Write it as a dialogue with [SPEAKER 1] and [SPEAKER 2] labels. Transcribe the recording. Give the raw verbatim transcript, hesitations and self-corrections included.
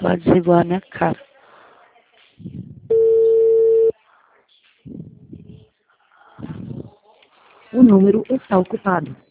[SPEAKER 1] pode ser igual a minha cara.
[SPEAKER 2] O número está ocupado.